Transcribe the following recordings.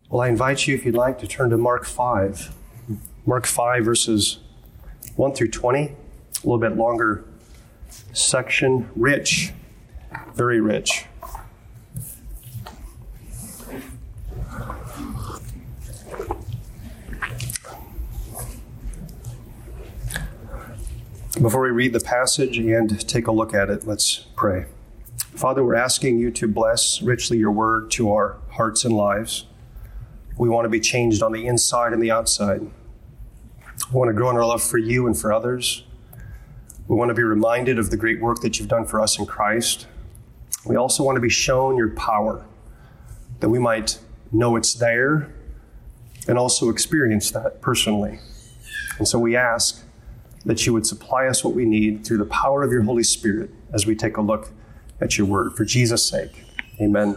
Well, I invite you, if you'd like, to turn to Mark 5. Mark 5, verses 1 through 20. A little bit longer section. Rich. Very rich. Before we read the passage and take a look at it, let's pray. Father, we're asking you to bless richly your word to our hearts and lives. We want to be changed on the inside and the outside. We want to grow in our love for you and for others. We want to be reminded of the great work that you've done for us in Christ. We also want to be shown your power, that we might know it's there and also experience that personally. And so we ask that you would supply us what we need through the power of your Holy Spirit as we take a look at your word. For Jesus' sake, amen.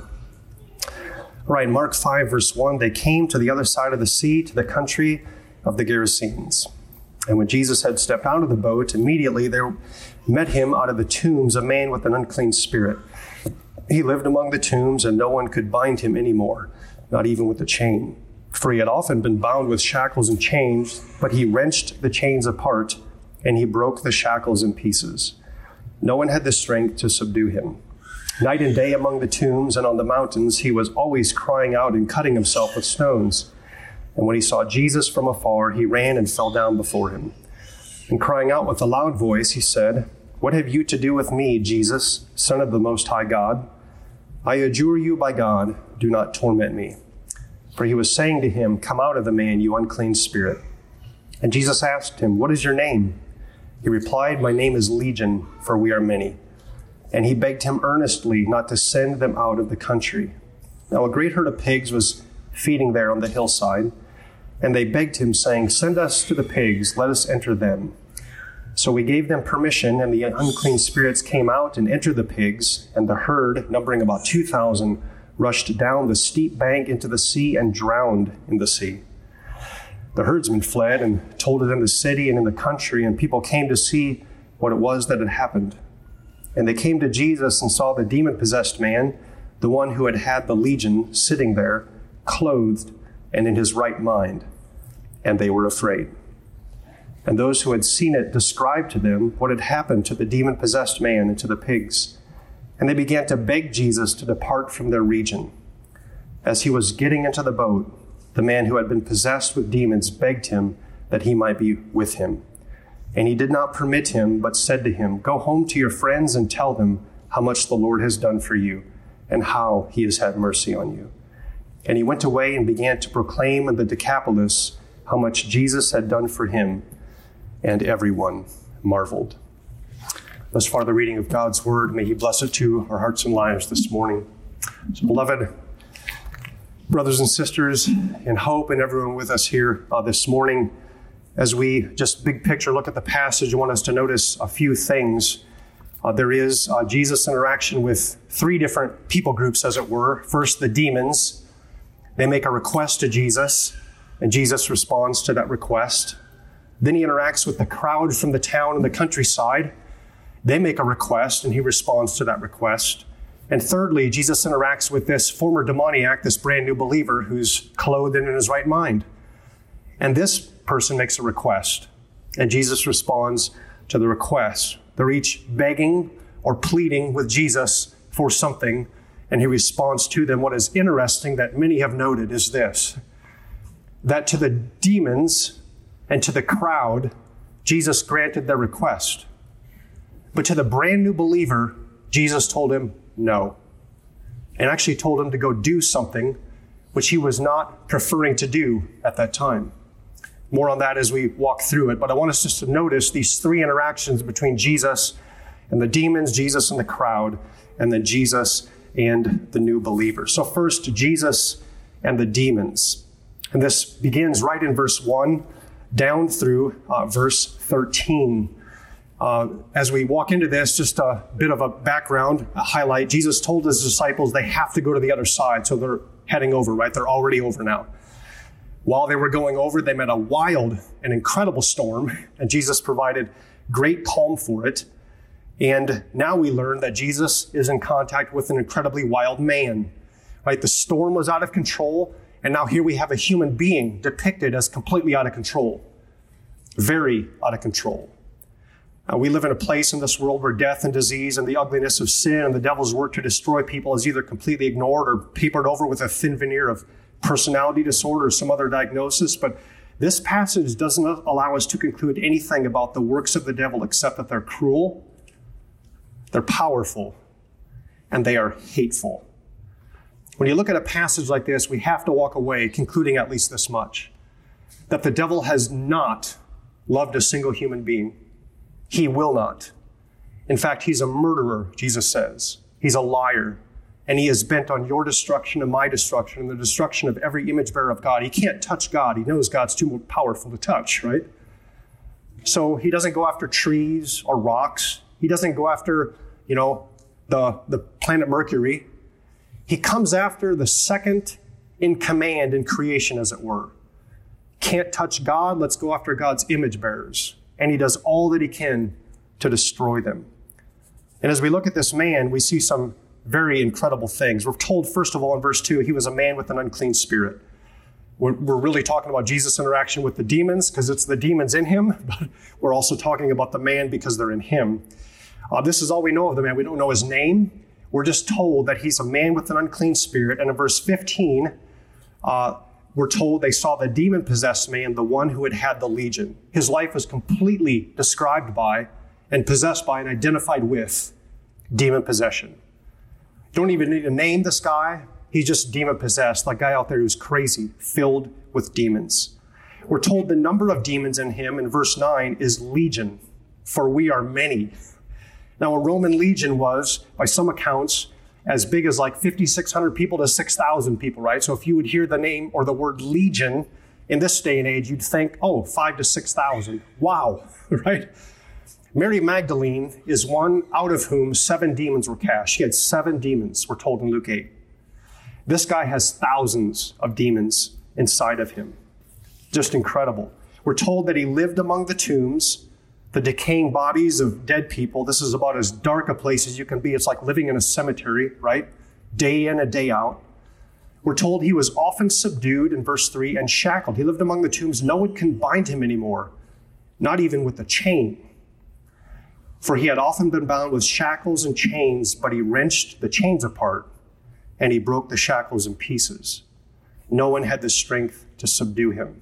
All right, Mark 5, verse 1, they came to the other side of the sea, to the country of the Gerasenes. And when Jesus had stepped out of the boat, immediately there met him out of the tombs a man with an unclean spirit. He lived among the tombs, and no one could bind him anymore, not even with a chain. For he had often been bound with shackles and chains, but he wrenched the chains apart, and he broke the shackles in pieces. No one had the strength to subdue him. Night and day among the tombs and on the mountains, he was always crying out and cutting himself with stones. And when he saw Jesus from afar, he ran and fell down before him. And crying out with a loud voice, he said, "What have you to do with me, Jesus, Son of the Most High God? I adjure you by God, do not torment me." For he was saying to him, "Come out of the man, you unclean spirit." And Jesus asked him, "What is your name?" He replied, "My name is Legion, for we are many." And he begged him earnestly not to send them out of the country. Now a great herd of pigs was feeding there on the hillside, and they begged him, saying, "Send us to the pigs, let us enter them." So he gave them permission, and the unclean spirits came out and entered the pigs, and the herd, numbering about 2,000, rushed down the steep bank into the sea and drowned in the sea. The herdsmen fled and told it in the city and in the country, and people came to see what it was that had happened. And they came to Jesus and saw the demon-possessed man, the one who had had the legion, sitting there, clothed and in his right mind. And they were afraid. And those who had seen it described to them what had happened to the demon-possessed man and to the pigs. And they began to beg Jesus to depart from their region. As he was getting into the boat, the man who had been possessed with demons begged him that he might be with him. And he did not permit him, but said to him, "Go home to your friends and tell them how much the Lord has done for you and how he has had mercy on you." And he went away and began to proclaim in the Decapolis how much Jesus had done for him, and everyone marveled. Thus far, the reading of God's word. May he bless it to our hearts and lives this morning. So, beloved brothers and sisters in hope, and everyone with us here this morning, as we just big picture look at the passage, I want us to notice a few things. There is Jesus' interaction with three different people groups, as it were. First, the demons. They make a request to Jesus, and Jesus responds to that request. Then he interacts with the crowd from the town and the countryside. They make a request, and he responds to that request. And thirdly, Jesus interacts with this former demoniac, this brand new believer who's clothed and in his right mind. And this person makes a request, and Jesus responds to the request. They're each begging or pleading with Jesus for something, and he responds to them. What is interesting that many have noted is this, that to the demons and to the crowd, Jesus granted their request. But to the brand new believer, Jesus told him no, and actually told him to go do something which he was not preferring to do at that time. More on that as we walk through it, but I want us just to notice these three interactions between Jesus and the demons, Jesus and the crowd, and then Jesus and the new believer. So first, Jesus and the demons. And this begins right in verse 1 down through verse 13. As we walk into this, just a bit of a background, a highlight. Jesus told his disciples they have to go to the other side, so they're heading over, right? They're already over now. While they were going over, they met a wild and incredible storm, and Jesus provided great calm for it. And now we learn that Jesus is in contact with an incredibly wild man, right? The storm was out of control, And now here we have a human being depicted as completely out of control, very out of control. We live in a place in this world where death and disease and the ugliness of sin and the devil's work to destroy people is either completely ignored or papered over with a thin veneer of personality disorder or some other diagnosis. But this passage doesn't allow us to conclude anything about the works of the devil except that they're cruel, they're powerful, and they are hateful. When you look at a passage like this, we have to walk away concluding at least this much, that the devil has not loved a single human being. He will not. In fact, he's a murderer, Jesus says. He's a liar. And he is bent on your destruction and my destruction and the destruction of every image bearer of God. He can't touch God. He knows God's too powerful to touch, right? So he doesn't go after trees or rocks. He doesn't go after, the planet Mercury. He comes after the second in command in creation, as it were. Can't touch God. Let's go after God's image bearers. And he does all that he can to destroy them. And as we look at this man, we see some very incredible things. We're told, first of all, in verse 2, he was a man with an unclean spirit. We're really talking about Jesus' interaction with the demons because it's the demons in him, but we're also talking about the man because they're in him. This is all we know of the man. We don't know his name. We're just told that he's a man with an unclean spirit. And in verse 15, we're told they saw the demon-possessed man, the one who had had the legion. His life was completely described by and possessed by and identified with demon possession. Don't even need to name this guy. He's just demon-possessed, like guy out there who's crazy, filled with demons. We're told the number of demons in him in verse 9 is legion, for we are many. Now, a Roman legion was, by some accounts, as big as like 5,600 people to 6,000 people, right? So if you would hear the name or the word legion in this day and age, you'd think, 5,000 to 6,000. Wow, right? Mary Magdalene is one out of whom 7 demons were cast. She had 7 demons, we're told in Luke 8. This guy has thousands of demons inside of him. Just incredible. We're told that he lived among the tombs, the decaying bodies of dead people. This is about as dark a place as you can be. It's like living in a cemetery, right? Day in and day out. We're told he was often subdued in verse 3 and shackled. He lived among the tombs. No one can bind him anymore, not even with a chain. For he had often been bound with shackles and chains, but he wrenched the chains apart and he broke the shackles in pieces. No one had the strength to subdue him.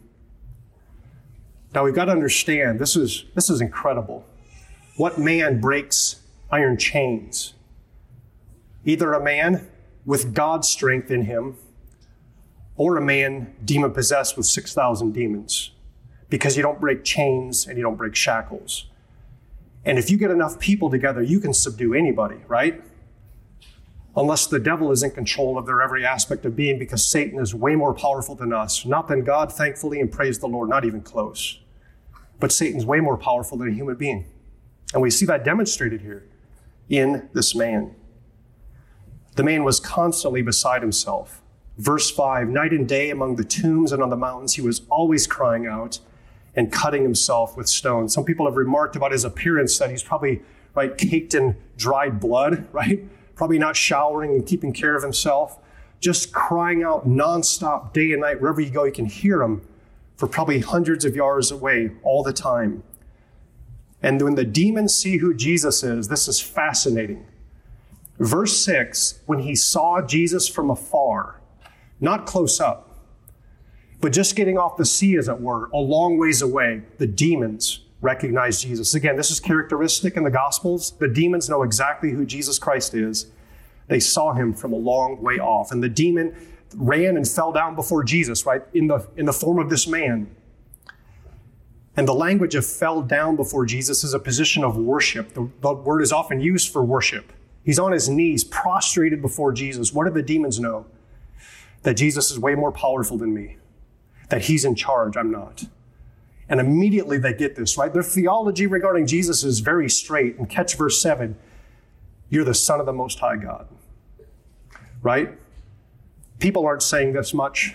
Now we've got to understand, this is incredible. What man breaks iron chains? Either a man with God's strength in him or a man demon-possessed with 6,000 demons. Because you don't break chains and you don't break shackles. And if you get enough people together, you can subdue anybody, right? Unless the devil is in control of their every aspect of being, because Satan is way more powerful than us. Not than God, thankfully, and praise the Lord, not even close. But Satan's way more powerful than a human being. And we see that demonstrated here in this man. The man was constantly beside himself. Verse 5, night and day among the tombs and on the mountains, he was always crying out and cutting himself with stones. Some people have remarked about his appearance that he's probably, right, caked in dried blood, right? Probably not showering and keeping care of himself. Just crying out nonstop, day and night. Wherever you go, you can hear him for probably hundreds of yards away all the time. And when the demons see who Jesus is, this is fascinating. Verse 6, when he saw Jesus from afar, not close up, but just getting off the sea, as it were, a long ways away, the demons recognized Jesus. Again, this is characteristic in the Gospels. The demons know exactly who Jesus Christ is. They saw him from a long way off. And the demon ran and fell down before Jesus, right, in the form of this man. And the language of fell down before Jesus is a position of worship. The word is often used for worship. He's on his knees, prostrated before Jesus. What do the demons know? That Jesus is way more powerful than me. That he's in charge, I'm not. And immediately they get this, right? Their theology regarding Jesus is very straight. And catch verse 7, you're the Son of the Most High God, right? People aren't saying this much,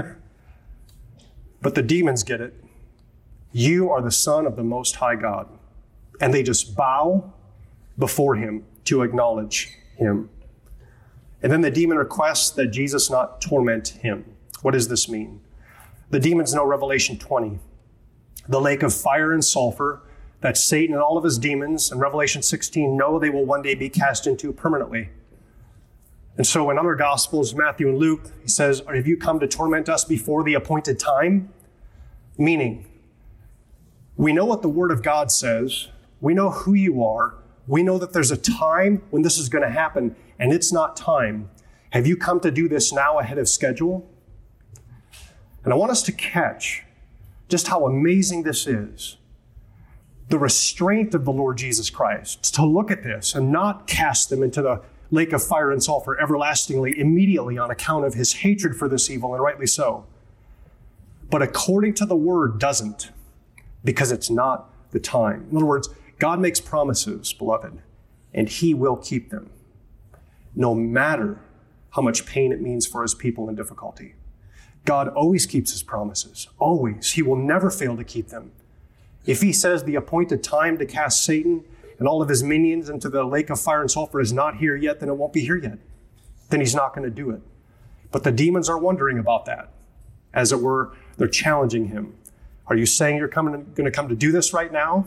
but the demons get it. You are the Son of the Most High God. And they just bow before him to acknowledge him. And then the demon requests that Jesus not torment him. What does this mean? The demons know Revelation 20, the lake of fire and sulfur that Satan and all of his demons in Revelation 16 know they will one day be cast into permanently. And so in other Gospels, Matthew and Luke, he says, have you come to torment us before the appointed time? Meaning, we know what the Word of God says. We know who you are. We know that there's a time when this is going to happen, and it's not time. Have you come to do this now ahead of schedule? And I want us to catch just how amazing this is. The restraint of the Lord Jesus Christ to look at this and not cast them into the lake of fire and sulfur everlastingly, immediately on account of his hatred for this evil, and rightly so. But according to the Word, doesn't, because it's not the time. In other words, God makes promises, beloved, and he will keep them, no matter how much pain it means for his people in difficulty. God always keeps his promises, always. He will never fail to keep them. If he says the appointed time to cast Satan and all of his minions into the lake of fire and sulfur is not here yet, then it won't be here yet. Then he's not going to do it. But the demons are wondering about that. As it were, they're challenging him. Are you saying you're going to come to do this right now?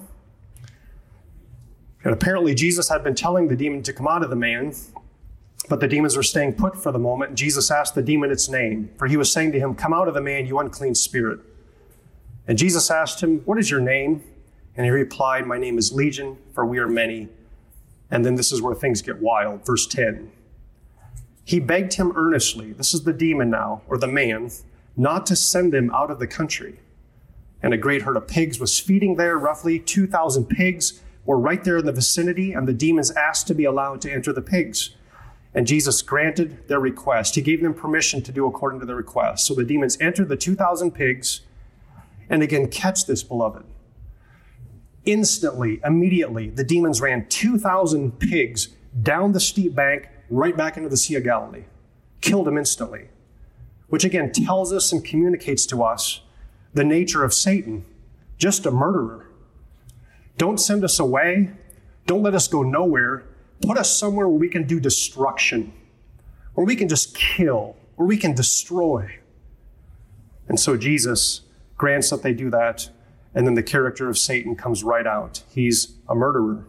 And apparently Jesus had been telling the demon to come out of the man, but the demons were staying put for the moment. And Jesus asked the demon its name, for he was saying to him, come out of the man, you unclean spirit. And Jesus asked him, what is your name? And he replied, my name is Legion, for we are many. And then this is where things get wild. Verse 10. He begged him earnestly, this is the demon now, or the man, not to send them out of the country. And a great herd of pigs was feeding there. Roughly 2,000 pigs were right there in the vicinity, and the demons asked to be allowed to enter the pigs. And Jesus granted their request. He gave them permission to do according to their request. So the demons entered the 2,000 pigs. And again, catch this, beloved. Instantly, immediately, the demons ran 2,000 pigs down the steep bank, right back into the Sea of Galilee. Killed them instantly. Which again tells us and communicates to us the nature of Satan. Just a murderer. Don't send us away. Don't let us go nowhere. Put us somewhere where we can do destruction, where we can just kill, where we can destroy. And so Jesus grants that they do that, and then the character of Satan comes right out. He's a murderer.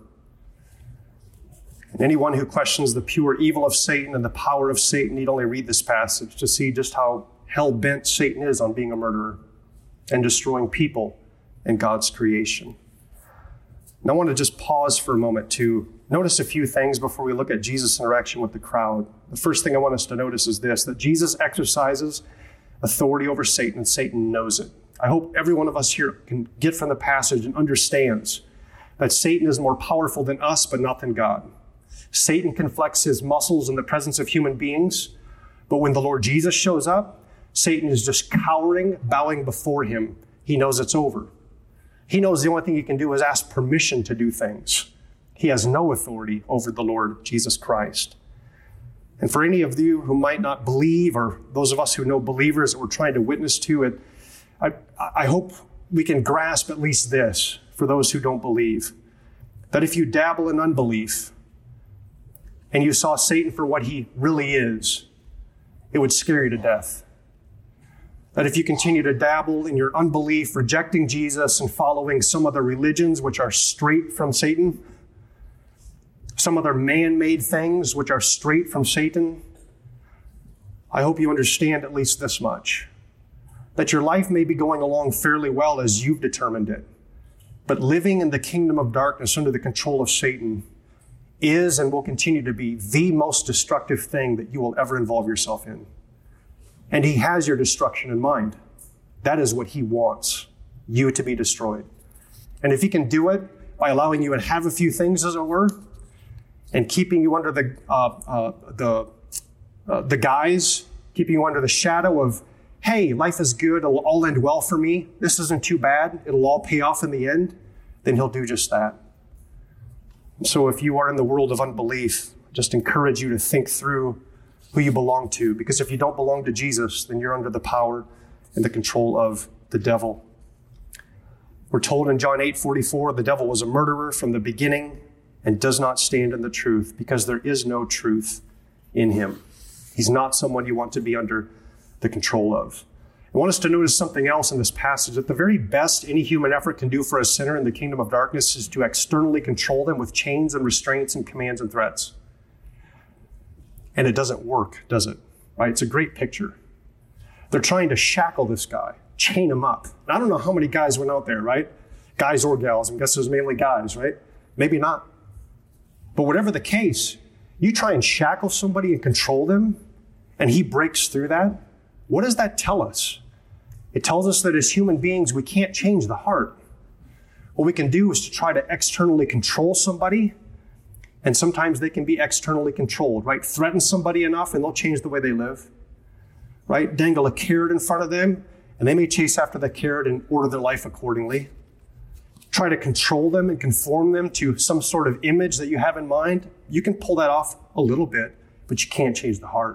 And anyone who questions the pure evil of Satan and the power of Satan need only read this passage to see just how hell-bent Satan is on being a murderer and destroying people and God's creation. And I want to just pause for a moment to notice a few things before we look at Jesus' interaction with the crowd. The first thing I want us to notice is this, that Jesus exercises authority over Satan, and Satan knows it. I hope every one of us here can get from the passage and understands that Satan is more powerful than us, but not than God. Satan can flex his muscles in the presence of human beings, but when the Lord Jesus shows up, Satan is just cowering, bowing before him. He knows it's over. He knows the only thing he can do is ask permission to do things. He has no authority over the Lord Jesus Christ. And for any of you who might not believe, or those of us who know believers that we're trying to witness to it, I hope we can grasp at least this for those who don't believe, that if you dabble in unbelief and you saw Satan for what he really is, it would scare you to death. That if you continue to dabble in your unbelief, rejecting Jesus and following some other religions which are straight from Satan, some other man-made things which are straight from Satan, I hope you understand at least this much, that your life may be going along fairly well as you've determined it, but living in the kingdom of darkness under the control of Satan is and will continue to be the most destructive thing that you will ever involve yourself in. And he has your destruction in mind. That is what he wants, you to be destroyed. And if he can do it by allowing you to have a few things, as it were, and keeping you under the guise, keeping you under the shadow of, hey, life is good, it'll all end well for me, this isn't too bad, it'll all pay off in the end, then he'll do just that. So if you are in the world of unbelief, just encourage you to think through who you belong to, because if you don't belong to Jesus, then you're under the power and the control of the devil. We're told in John 8:44, the devil was a murderer from the beginning and does not stand in the truth, because there is no truth in him. He's not someone you want to be under the control of. I want us to notice something else in this passage, that the very best any human effort can do for a sinner in the kingdom of darkness is to externally control them with chains and restraints and commands and threats. And it doesn't work, does it? Right? It's a great picture. They're trying to shackle this guy, chain him up. And I don't know how many guys went out there, right? Guys or gals. I guess it was mainly guys, right? Maybe not. But whatever the case, you try and shackle somebody and control them, and he breaks through that. What does that tell us? It tells us that as human beings, we can't change the heart. What we can do is to try to externally control somebody, and sometimes they can be externally controlled, right? Threaten somebody enough and they'll change the way they live, right? Dangle a carrot in front of them and they may chase after the carrot and order their life accordingly. Try to control them and conform them to some sort of image that you have in mind. You can pull that off a little bit, but you can't change the heart.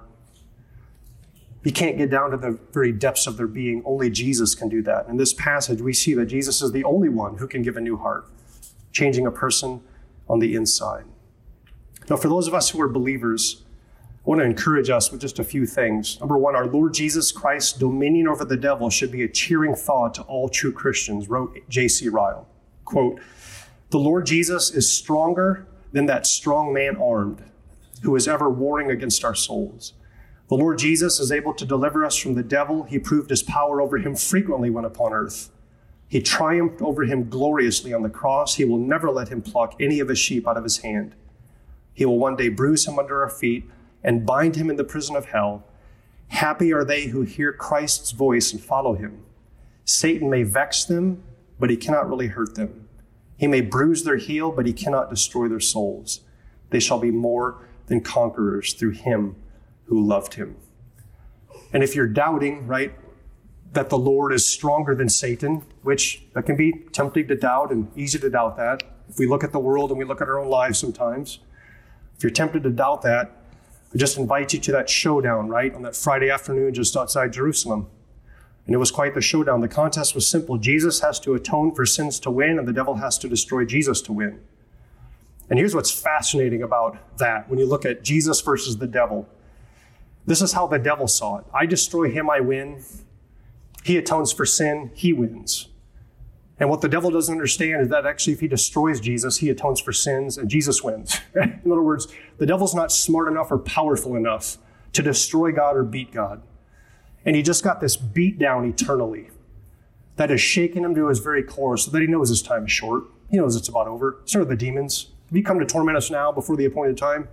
You can't get down to the very depths of their being. Only Jesus can do that. In this passage, we see that Jesus is the only one who can give a new heart, changing a person on the inside. Now, for those of us who are believers, I want to encourage us with just a few things. Number one, our Lord Jesus Christ's dominion over the devil should be a cheering thought to all true Christians, wrote J.C. Ryle. Quote, "The Lord Jesus is stronger than that strong man armed, who is ever warring against our souls. The Lord Jesus is able to deliver us from the devil. He proved his power over him frequently when upon earth. He triumphed over him gloriously on the cross. He will never let him pluck any of his sheep out of his hand. He will one day bruise him under our feet and bind him in the prison of hell. Happy are they who hear Christ's voice and follow him. Satan may vex them, but he cannot really hurt them. He may bruise their heel, but he cannot destroy their souls. They shall be more than conquerors through him who loved him." And if you're doubting, right, that the Lord is stronger than Satan, which that can be tempting to doubt and easy to doubt that. If we look at the world and we look at our own lives sometimes, if you're tempted to doubt that, I just invite you to that showdown, right, on that Friday afternoon just outside Jerusalem. And it was quite the showdown. The contest was simple. Jesus has to atone for sins to win, and the devil has to destroy Jesus to win. And here's what's fascinating about that. When you look at Jesus versus the devil, this is how the devil saw it. I destroy him, I win. He atones for sin, he wins. And what the devil doesn't understand is that actually if he destroys Jesus, he atones for sins and Jesus wins. In other words, the devil's not smart enough or powerful enough to destroy God or beat God. And he just got this beat down eternally that has shaken him to his very core so that he knows his time is short. He knows it's about over. So are the demons. Have you come to torment us now before the appointed time?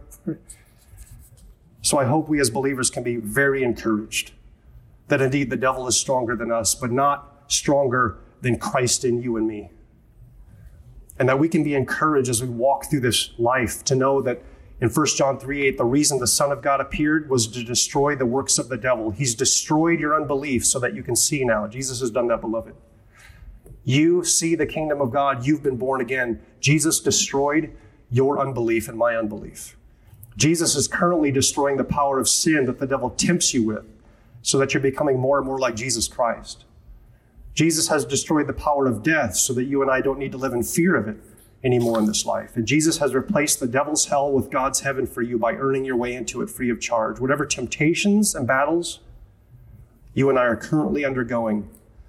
So I hope we as believers can be very encouraged that indeed the devil is stronger than us, but not stronger than Christ in you and me. And that we can be encouraged as we walk through this life to know that in 1 John 3:8, the reason the Son of God appeared was to destroy the works of the devil. He's destroyed your unbelief so that you can see now. Jesus has done that, beloved. You see the kingdom of God. You've been born again. Jesus destroyed your unbelief and my unbelief. Jesus is currently destroying the power of sin that the devil tempts you with so that you're becoming more and more like Jesus Christ. Jesus has destroyed the power of death so that you and I don't need to live in fear of it anymore in this life. And Jesus has replaced the devil's hell with God's heaven for you by earning your way into it free of charge. Whatever temptations and battles you and I are currently undergoing,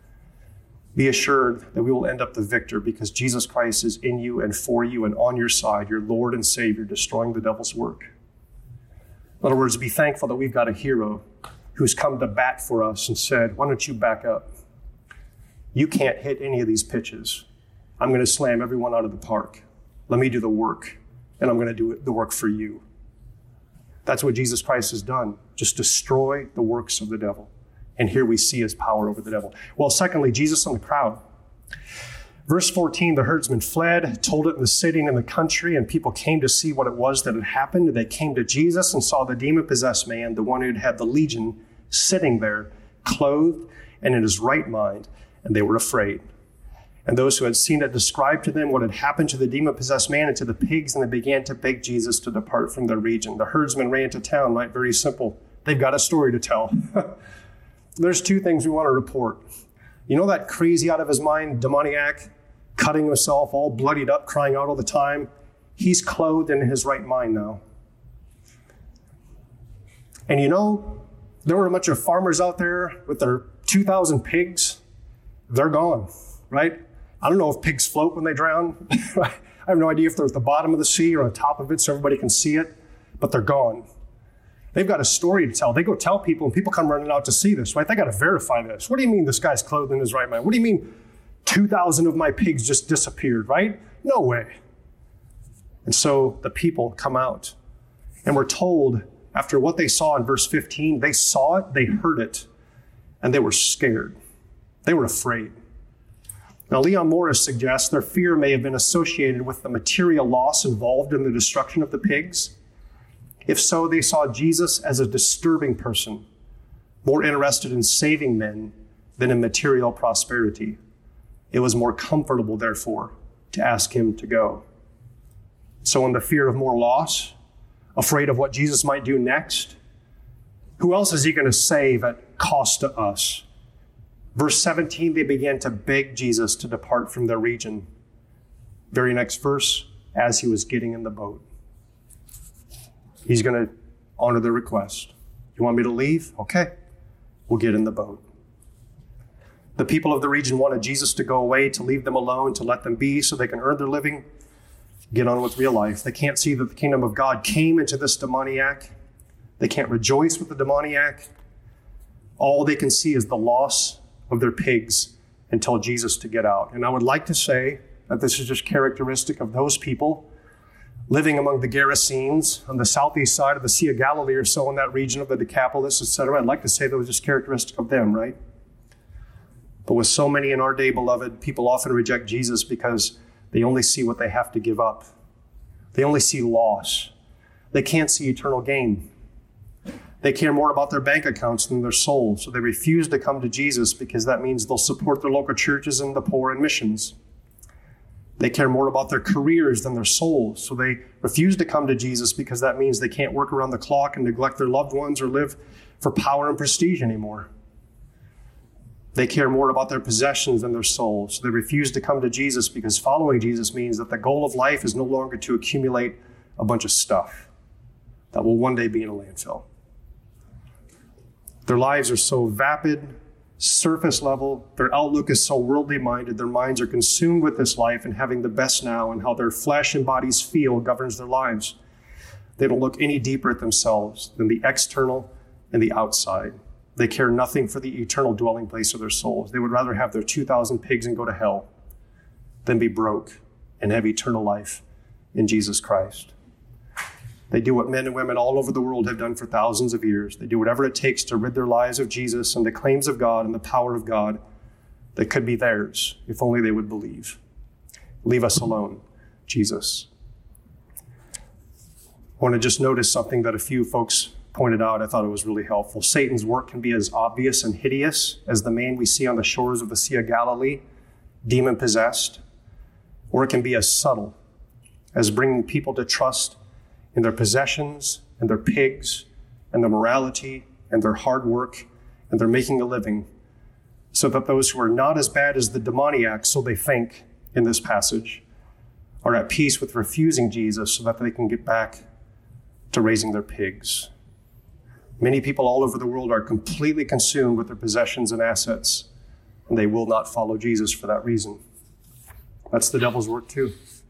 be assured that we will end up the victor because Jesus Christ is in you and for you and on your side, your Lord and Savior, destroying the devil's work. In other words, be thankful that we've got a hero who's come to bat for us and said, why don't you back up? You can't hit any of these pitches. I'm going to slam everyone out of the park. Let me do the work, and I'm going to do the work for you. That's what Jesus Christ has done, just destroy the works of the devil. And here we see his power over the devil. Well, secondly, Jesus and the crowd. Verse 14, the herdsmen fled, told it in the city and in the country, and people came to see what it was that had happened. They came to Jesus and saw the demon-possessed man, the one who had the legion, sitting there, clothed and in his right mind, and they were afraid. And those who had seen it described to them what had happened to the demon-possessed man and to the pigs, and they began to beg Jesus to depart from their region. The herdsmen ran to town, right? Very simple. They've got a story to tell. There's two things we want to report. You know that crazy out of his mind demoniac, cutting himself, all bloodied up, crying out all the time? He's clothed in his right mind now. And you know, There were a bunch of farmers out there with their 2,000 pigs. They're gone, right? I don't know if pigs float when they drown. I have no idea if they're at the bottom of the sea or on top of it so everybody can see it, but they're gone. They've got a story to tell. They go tell people, and people come running out to see this, right? They got to verify this. What do you mean this guy's clothed in his right mind? What do you mean 2,000 of my pigs just disappeared, right? No way. And so the people come out, and we're told after what they saw in verse 15, they saw it, they heard it, and they were scared. They were afraid. Now, Leon Morris suggests their fear may have been associated with the material loss involved in the destruction of the pigs. If so, they saw Jesus as a disturbing person, more interested in saving men than in material prosperity. It was more comfortable, therefore, to ask him to go. So in the fear of more loss, afraid of what Jesus might do next, who else is he going to save at cost to us? Verse 17, they began to beg Jesus to depart from their region. Very next verse, as he was getting in the boat. He's going to honor their request. You want me to leave? Okay, we'll get in the boat. The people of the region wanted Jesus to go away, to leave them alone, to let them be so they can earn their living, get on with real life. They can't see that the kingdom of God came into this demoniac. They can't rejoice with the demoniac. All they can see is the loss of their pigs and tell Jesus to get out. And I would like to say that this is just characteristic of those people living among the Gerasenes on the southeast side of the Sea of Galilee or so in that region of the Decapolis, etc. I'd like to say that was just characteristic of them, right? But with so many in our day, beloved, people often reject Jesus because they only see what they have to give up. They only see loss. They can't see eternal gain. They care more about their bank accounts than their soul, so they refuse to come to Jesus because that means they'll support their local churches and the poor and missions. They care more about their careers than their souls, so they refuse to come to Jesus because that means they can't work around the clock and neglect their loved ones or live for power and prestige anymore. They care more about their possessions than their souls, so they refuse to come to Jesus because following Jesus means that the goal of life is no longer to accumulate a bunch of stuff that will one day be in a landfill. Their lives are so vapid, surface level. Their outlook is so worldly minded. Their minds are consumed with this life and having the best now, and how their flesh and bodies feel governs their lives. They don't look any deeper at themselves than the external and the outside. They care nothing for the eternal dwelling place of their souls. They would rather have their 2,000 pigs and go to hell than be broke and have eternal life in Jesus Christ. They do what men and women all over the world have done for thousands of years. They do whatever it takes to rid their lives of Jesus and the claims of God and the power of God that could be theirs if only they would believe. Leave us alone, Jesus. I want to just notice something that a few folks pointed out. I thought it was really helpful. Satan's work can be as obvious and hideous as the man we see on the shores of the Sea of Galilee, demon-possessed, or it can be as subtle as bringing people to trust in their possessions and their pigs and their morality and their hard work and their making a living, so that those who are not as bad as the demoniac, so they think in this passage, are at peace with refusing Jesus so that they can get back to raising their pigs. Many people all over the world are completely consumed with their possessions and assets, and they will not follow Jesus for that reason. That's the devil's work too.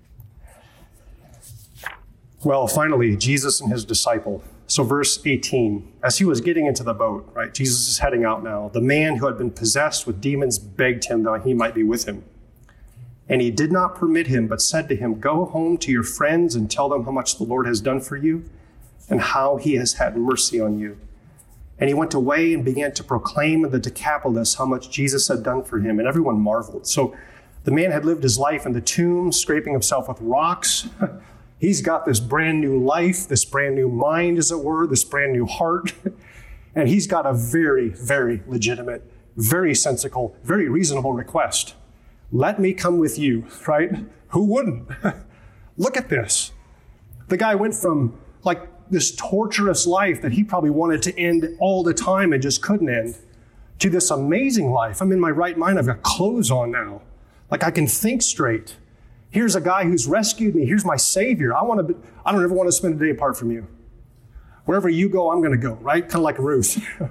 Well, finally, Jesus and his disciple. So verse 18, as he was getting into the boat, right, Jesus is heading out now. The man who had been possessed with demons begged him that he might be with him. And he did not permit him, but said to him, "Go home to your friends and tell them how much the Lord has done for you and how he has had mercy on you." And he went away and began to proclaim in the Decapolis how much Jesus had done for him, and everyone marveled. So the man had lived his life in the tomb, scraping himself with rocks. He's got this brand new life, this brand new mind, as it were, this brand new heart. And he's got a very, very legitimate, very sensible, very reasonable request. Let me come with you, right? Who wouldn't? Look at this. The guy went from like this torturous life that he probably wanted to end all the time and just couldn't end, to this amazing life. I'm in my right mind. I've got clothes on now. Like I can think straight. Here's a guy who's rescued me. Here's my Savior. I don't ever want to spend a day apart from you. Wherever you go, I'm going to go, right? Kind of like Ruth.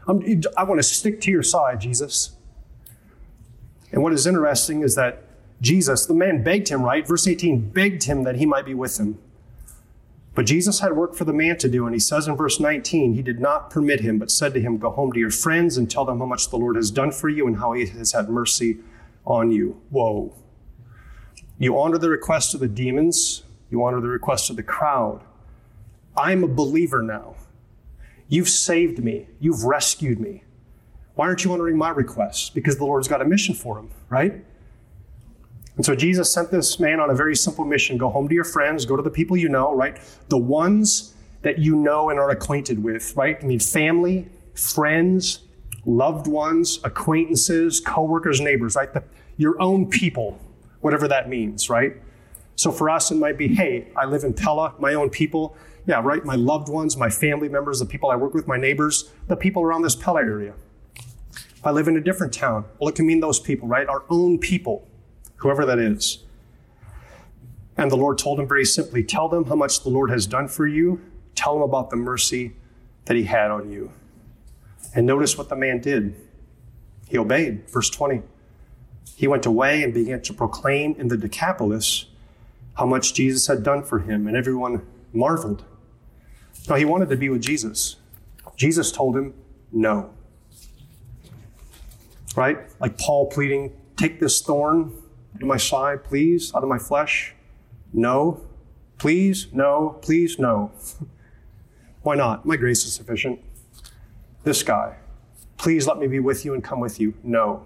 I want to stick to your side, Jesus. And what is interesting is that Jesus, the man begged him, right? Verse 18, begged him that he might be with him. But Jesus had work for the man to do, and he says in verse 19, he did not permit him, but said to him, go home to your friends and tell them how much the Lord has done for you and how he has had mercy on you. Whoa. You honor the request of the demons. You honor the request of the crowd. I'm a believer now. You've saved me. You've rescued me. Why aren't you honoring my request? Because the Lord's got a mission for him, right? And so Jesus sent this man on a very simple mission. Go home to your friends. Go to the people you know, right? The ones that you know and are acquainted with, right? I mean, family, friends, loved ones, acquaintances, coworkers, neighbors, right? Your own people, whatever that means, right? So for us, it might be, hey, I live in Pella, my own people. Yeah, right? My loved ones, my family members, the people I work with, my neighbors, the people around this Pella area. If I live in a different town, well, it can mean those people, right? Our own people, whoever that is. And the Lord told him very simply, tell them how much the Lord has done for you. Tell them about the mercy that he had on you. And notice what the man did. He obeyed. Verse 20. He went away and began to proclaim in the Decapolis how much Jesus had done for him, and everyone marveled. Now, he wanted to be with Jesus. Jesus told him, no. Right? Like Paul pleading, take this thorn out of my side, please, out of my flesh. No. Please, no. Please, no. Why not? My grace is sufficient. This guy, please let me be with you and come with you. No.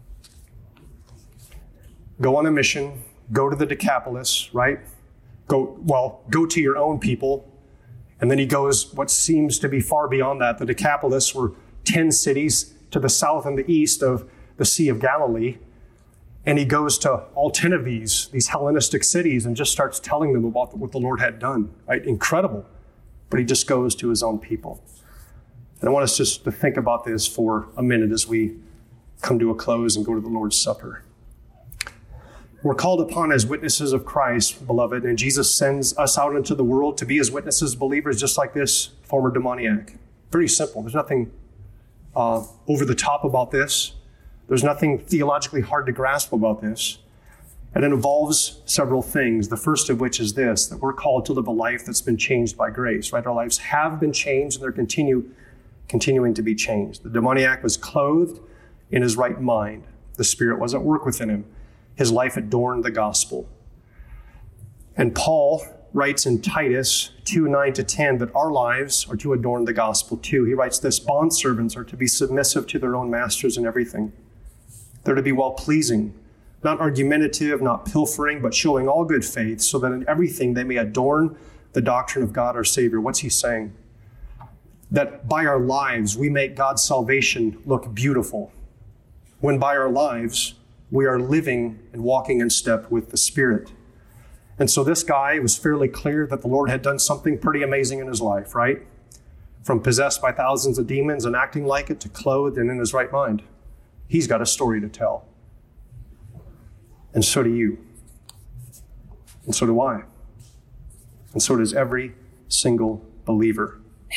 Go on a mission. Go to the Decapolis, right? Go to your own people. And then he goes what seems to be far beyond that. The Decapolis were 10 cities to the south and the east of the Sea of Galilee. And he goes to all 10 of these Hellenistic cities and just starts telling them about what the Lord had done, right? Incredible. But he just goes to his own people. And I want us just to think about this for a minute as we come to a close and go to the Lord's Supper. We're called upon as witnesses of Christ, beloved, and Jesus sends us out into the world to be his witnesses, believers, just like this former demoniac. Very simple. There's nothing over the top about this. There's nothing theologically hard to grasp about this. And it involves several things, the first of which is this, that we're called to live a life that's been changed by grace, right? Our lives have been changed, and they're continuing to be changed. The demoniac was clothed in his right mind. The Spirit was at work within him. His life adorned the gospel. And Paul writes in Titus 2:9-10 that our lives are to adorn the gospel too. He writes this, bondservants are to be submissive to their own masters in everything. They're to be well-pleasing, not argumentative, not pilfering, but showing all good faith, so that in everything they may adorn the doctrine of God our Savior. What's he saying? That by our lives we make God's salvation look beautiful. When by our lives we are living and walking in step with the Spirit. And so this guy, was fairly clear that the Lord had done something pretty amazing in his life, right? From possessed by thousands of demons and acting like it to clothed and in his right mind. He's got a story to tell. And so do you. And so do I. And so does every single believer.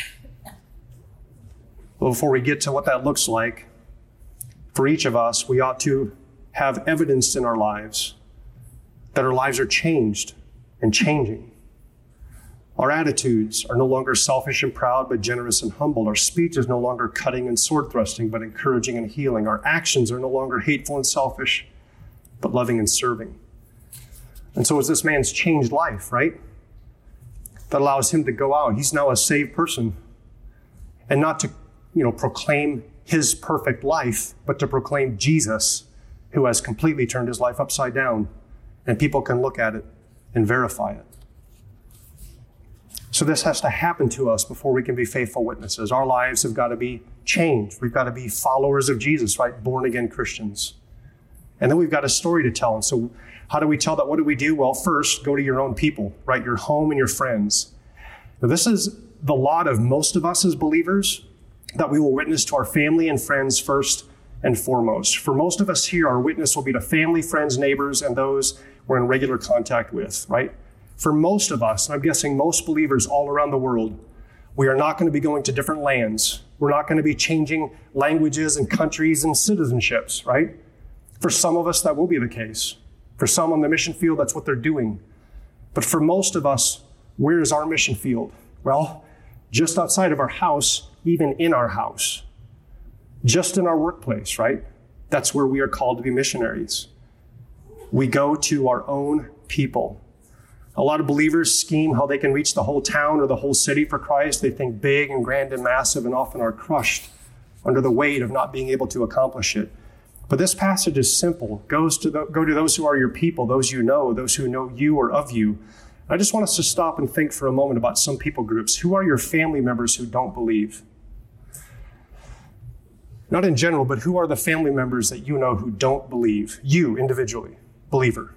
Well, before we get to what that looks like, for each of us, we ought to have evidence in our lives that our lives are changed and changing. Our attitudes are no longer selfish and proud, but generous and humble. Our speech is no longer cutting and sword thrusting, but encouraging and healing. Our actions are no longer hateful and selfish, but loving and serving. And so is this man's changed life, right? That allows him to go out. He's now a saved person. And not to, proclaim his perfect life, but to proclaim Jesus, who has completely turned his life upside down, and people can look at it and verify it. So this has to happen to us before we can be faithful witnesses. Our lives have got to be changed. We've got to be followers of Jesus, right? Born again Christians. And then we've got a story to tell. And so how do we tell that? What do we do? Well, first, go to your own people, right? Your home and your friends. Now, this is the lot of most of us as believers, that we will witness to our family and friends first and foremost. For most of us here, our witness will be to family, friends, neighbors, and those we're in regular contact with, right? For most of us, and I'm guessing most believers all around the world, We are not going to be going to different lands. We're not going to be changing languages and countries and citizenships, right? For some of us, that will be the case. For some on the mission field, that's what they're doing. But for most of us, where is our mission field? Well, just outside of our house, even in our house. Just in our workplace, right? That's where we are called to be missionaries. We go to our own people. A lot of believers scheme how they can reach the whole town or the whole city for Christ. They think big and grand and massive and often are crushed under the weight of not being able to accomplish it. But this passage is simple. Go to those who are your people, those you know, those who know you or of you. I just want us to stop and think for a moment about some people groups. Who are your family members who don't believe? Not in general, but who are the family members that you know who don't believe? You individually, believer.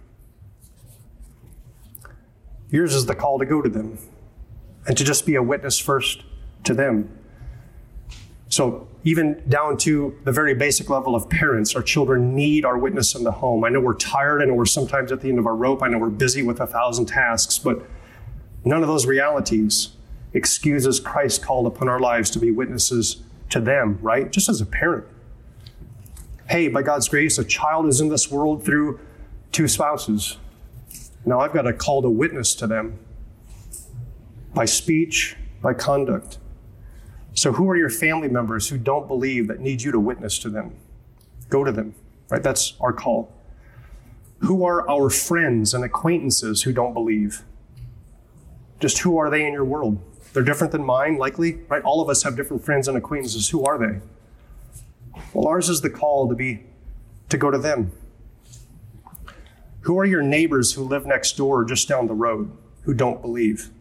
Yours is the call to go to them and to just be a witness first to them. So even down to the very basic level of parents, our children need our witness in the home. I know we're tired. I know we're sometimes at the end of our rope. I know we're busy with 1,000 tasks, but none of those realities excuses Christ called upon our lives to be witnesses to them, right? Just as a parent. Hey, by God's grace, a child is in this world through 2 spouses. Now I've got a call to witness to them by speech, by conduct. So who are your family members who don't believe that need you to witness to them? Go to them, right? That's our call. Who are our friends and acquaintances who don't believe? Just who are they in your world? They're different than mine, likely, right? All of us have different friends and acquaintances. Who are they? Well, ours is the call to go to them. Who are your neighbors who live next door or just down the road who don't believe?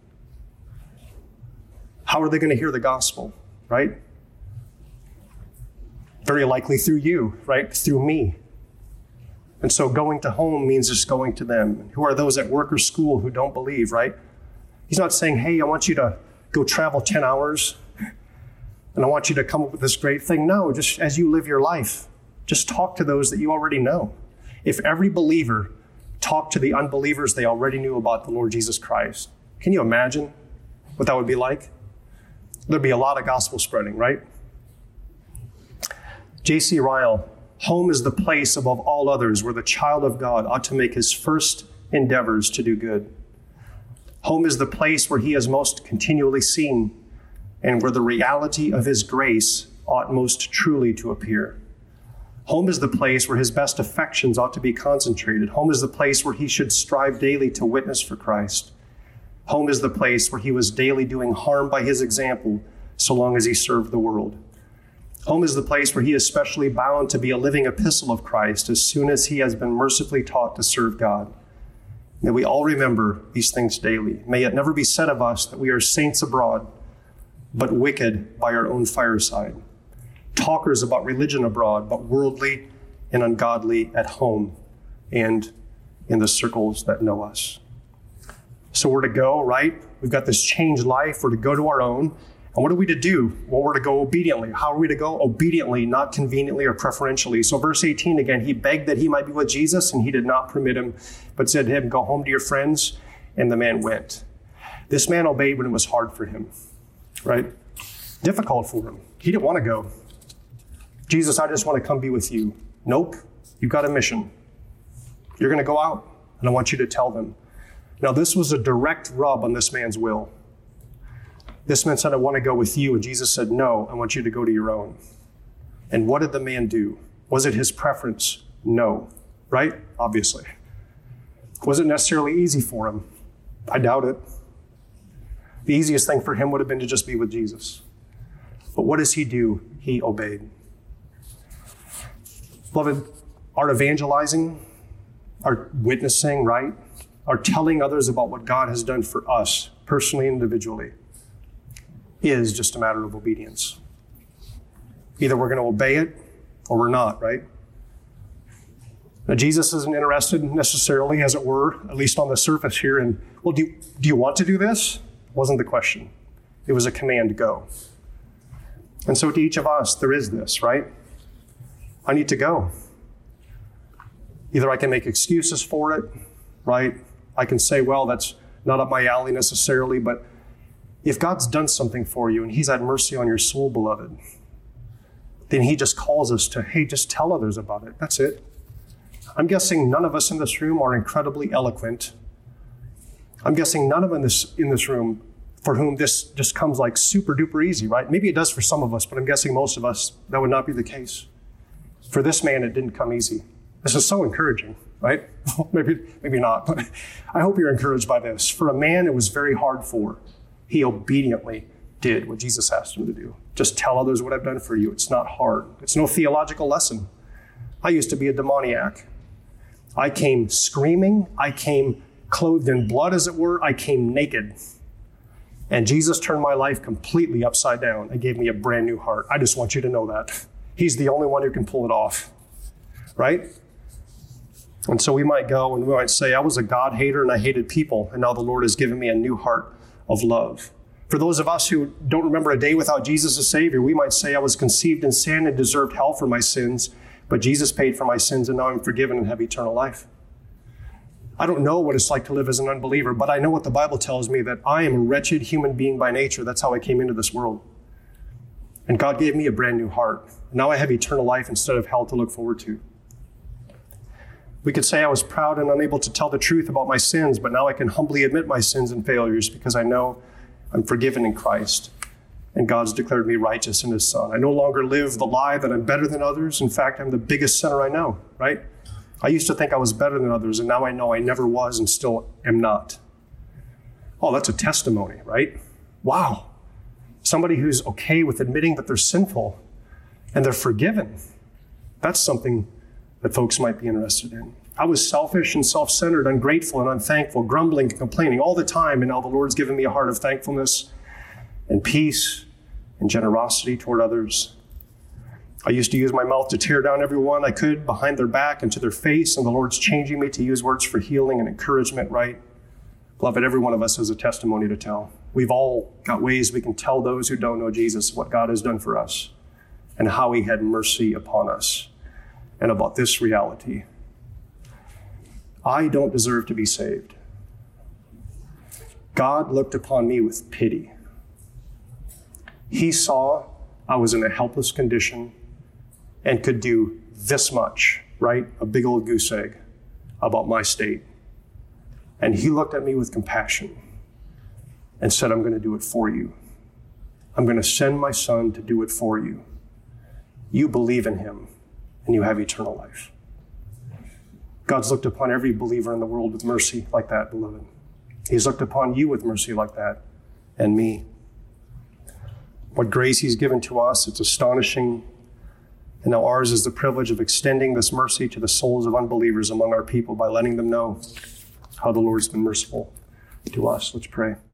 How are they going to hear the gospel, right? Very likely through you, right? Through me. And so going to home means just going to them. Who are those at work or school who don't believe, right? He's not saying, hey, I want you to go travel 10 hours and I want you to come up with this great thing. No, just as you live your life, just talk to those that you already know. If every believer talked to the unbelievers they already knew about the Lord Jesus Christ, can you imagine what that would be like? There'd be a lot of gospel spreading, right? J.C. Ryle, home is the place above all others where the child of God ought to make his first endeavors to do good. Home is the place where he is most continually seen and where the reality of his grace ought most truly to appear. Home is the place where his best affections ought to be concentrated. Home is the place where he should strive daily to witness for Christ. Home is the place where he was daily doing harm by his example so long as he served the world. Home is the place where he is specially bound to be a living epistle of Christ as soon as he has been mercifully taught to serve God. May we all remember these things daily. May it never be said of us that we are saints abroad, but wicked by our own fireside. Talkers about religion abroad, but worldly and ungodly at home and in the circles that know us. So we're to go, right? We've got this changed life. We're to go to our own. And what are we to do? Well, we're to go obediently. How are we to go? Obediently, not conveniently or preferentially. So verse 18 again, he begged that he might be with Jesus, and he did not permit him, but said to him, go home to your friends. And the man went. This man obeyed when it was hard for him, right? Difficult for him. He didn't want to go. Jesus, I just want to come be with you. Nope, you've got a mission. You're going to go out, and I want you to tell them. Now, this was a direct rub on this man's will. This man said, I want to go with you. And Jesus said, no, I want you to go to your own. And what did the man do? Was it his preference? No, right? Obviously. Was it necessarily easy for him? I doubt it. The easiest thing for him would have been to just be with Jesus. But what does he do? He obeyed. Beloved, our evangelizing, our witnessing, right? Our telling others about what God has done for us, personally and individually, is just a matter of obedience. Either we're going to obey it or we're not, right? Now, Jesus isn't interested necessarily, as it were, at least on the surface here, in, well, do you want to do this? Wasn't the question. It was a command to go. And so to each of us, there is this, right? I need to go. Either I can make excuses for it, right? I can say, well, that's not up my alley necessarily, but If God's done something for you and he's had mercy on your soul, beloved, then he just calls us to, hey, just tell others about it. That's it. I'm guessing none of us in this room are incredibly eloquent. I'm guessing none of us in this room for whom this just comes like super duper easy, right? Maybe it does for some of us, but I'm guessing most of us, that would not be the case. For this man, it didn't come easy. This is so encouraging, right? maybe not, but I hope you're encouraged by this. For a man it was very hard for, he obediently did what Jesus asked him to do. Just tell others what I've done for you. It's not hard. It's no theological lesson. I used to be a demoniac. I came screaming. I came clothed in blood, as it were. I came naked. And Jesus turned my life completely upside down and gave me a brand new heart. I just want you to know that. He's the only one who can pull it off, right? And so we might go and we might say, I was a God hater and I hated people, and now the Lord has given me a new heart of love. For those of us who don't remember a day without Jesus as Savior, we might say, I was conceived in sin and deserved hell for my sins, but Jesus paid for my sins and now I'm forgiven and have eternal life. I don't know what it's like to live as an unbeliever, but I know what the Bible tells me, that I am a wretched human being by nature. That's how I came into this world. And God gave me a brand new heart. Now I have eternal life instead of hell to look forward to. We could say I was proud and unable to tell the truth about my sins, but now I can humbly admit my sins and failures because I know I'm forgiven in Christ, and God's declared me righteous in his Son. I no longer live the lie that I'm better than others. In fact, I'm the biggest sinner I know, right? I used to think I was better than others, and now I know I never was and still am not. Oh, that's a testimony, right? Wow. Somebody who's okay with admitting that they're sinful and they're forgiven. That's something that folks might be interested in. I was selfish and self-centered, ungrateful and unthankful, grumbling and complaining all the time, and now the Lord's given me a heart of thankfulness and peace and generosity toward others. I used to use my mouth to tear down everyone I could behind their back and to their face, and the Lord's changing me to use words for healing and encouragement, right? Beloved, every one of us has a testimony to tell. We've all got ways we can tell those who don't know Jesus what God has done for us and how he had mercy upon us, and about this reality. I don't deserve to be saved. God looked upon me with pity. He saw I was in a helpless condition and could do this much, right? A big old goose egg about my state. And he looked at me with compassion and said, I'm going to do it for you. I'm going to send my Son to do it for you. You believe in him and you have eternal life. God's looked upon every believer in the world with mercy like that, beloved. He's looked upon you with mercy like that, and me. What grace he's given to us, it's astonishing. And now ours is the privilege of extending this mercy to the souls of unbelievers among our people by letting them know how the Lord's been merciful to us. Let's pray.